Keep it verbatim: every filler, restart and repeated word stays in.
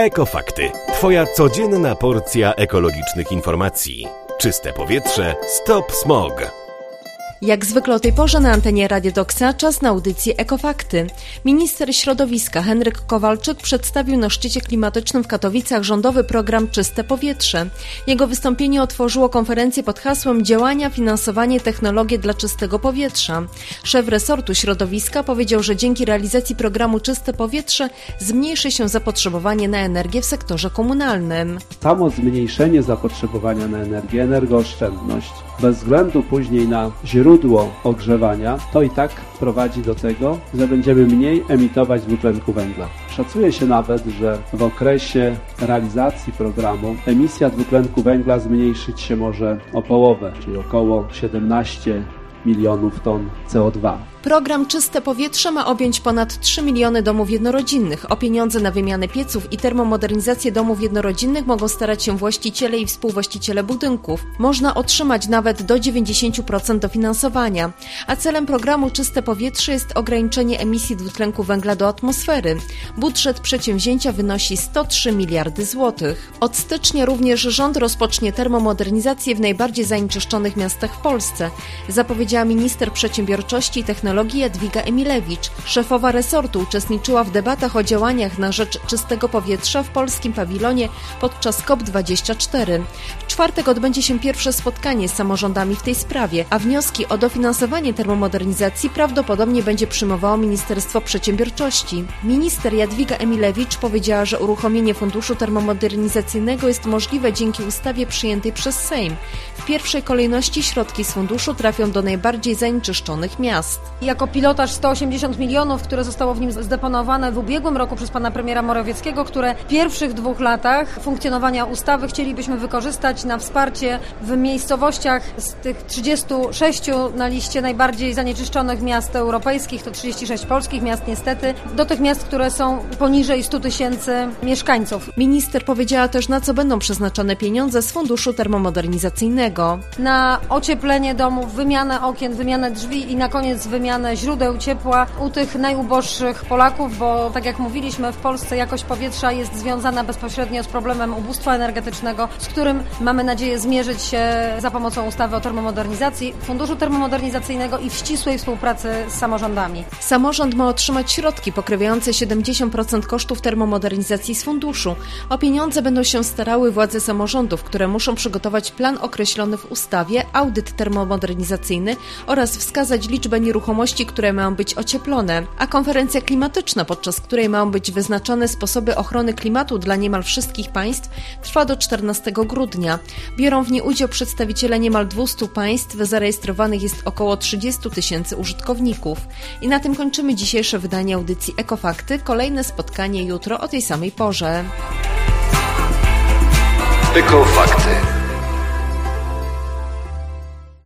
Ekofakty. Twoja codzienna porcja ekologicznych informacji. Czyste powietrze. Stop smog. Jak zwykle o tej porze na antenie Radio Doksa czas na audycję Ekofakty. Minister środowiska Henryk Kowalczyk przedstawił na szczycie klimatycznym w Katowicach rządowy program Czyste Powietrze. Jego wystąpienie otworzyło konferencję pod hasłem Działania, finansowanie, technologie dla czystego powietrza. Szef resortu środowiska powiedział, że dzięki realizacji programu Czyste Powietrze zmniejszy się zapotrzebowanie na energię w sektorze komunalnym. Samo zmniejszenie zapotrzebowania na energię, energooszczędność, bez względu później na źródło ogrzewania, to i tak prowadzi do tego, że będziemy mniej emitować dwutlenku węgla. Szacuje się nawet, że w okresie realizacji programu emisja dwutlenku węgla zmniejszyć się może o połowę, czyli około siedemnaście milionów ton C O dwa. Program Czyste Powietrze ma objąć ponad trzy miliony domów jednorodzinnych. O pieniądze na wymianę pieców i termomodernizację domów jednorodzinnych mogą starać się właściciele i współwłaściciele budynków. Można otrzymać nawet do dziewięćdziesiąt procent dofinansowania. A celem programu Czyste Powietrze jest ograniczenie emisji dwutlenku węgla do atmosfery. Budżet przedsięwzięcia wynosi sto trzy miliardy złotych. Od stycznia również rząd rozpocznie termomodernizację w najbardziej zanieczyszczonych miastach w Polsce, zapowiedziała minister przedsiębiorczości i technologii Jadwiga Emilewicz. Szefowa resortu uczestniczyła w debatach o działaniach na rzecz czystego powietrza w polskim pawilonie podczas COP dwadzieścia cztery. W czwartek odbędzie się pierwsze spotkanie z samorządami w tej sprawie, a wnioski o dofinansowanie termomodernizacji prawdopodobnie będzie przyjmowało Ministerstwo Przedsiębiorczości. Minister Jadwiga Emilewicz powiedziała, że uruchomienie funduszu termomodernizacyjnego jest możliwe dzięki ustawie przyjętej przez Sejm. W pierwszej kolejności środki z funduszu trafią do najbardziej zanieczyszczonych miast. Jako pilotaż sto osiemdziesiąt milionów, które zostało w nim zdeponowane w ubiegłym roku przez pana premiera Morawieckiego, które w pierwszych dwóch latach funkcjonowania ustawy chcielibyśmy wykorzystać na wsparcie w miejscowościach z tych trzydziestu sześciu na liście najbardziej zanieczyszczonych miast europejskich, to trzydzieści sześć polskich miast niestety, do tych miast, które są poniżej stu tysięcy mieszkańców. Minister powiedziała też, na co będą przeznaczone pieniądze z funduszu termomodernizacyjnego. Na ocieplenie domów, wymianę okien, wymianę drzwi i na koniec wymianę źródeł ciepła u tych najuboższych Polaków, bo tak jak mówiliśmy, w Polsce jakość powietrza jest związana bezpośrednio z problemem ubóstwa energetycznego, z którym mamy nadzieję zmierzyć się za pomocą ustawy o termomodernizacji, Funduszu Termomodernizacyjnego i w ścisłej współpracy z samorządami. Samorząd ma otrzymać środki pokrywające siedemdziesiąt procent kosztów termomodernizacji z funduszu. O pieniądze będą się starały władze samorządów, które muszą przygotować plan określony w ustawie, audyt termomodernizacyjny oraz wskazać liczbę nieruchomości, które mają być ocieplone, a konferencja klimatyczna, podczas której mają być wyznaczone sposoby ochrony klimatu dla niemal wszystkich państw, trwa do czternastego grudnia. Biorą w niej udział przedstawiciele niemal dwustu państw, zarejestrowanych jest około trzydziestu tysięcy użytkowników. I na tym kończymy dzisiejsze wydanie audycji Ekofakty. Kolejne spotkanie jutro o tej samej porze. Ekofakty.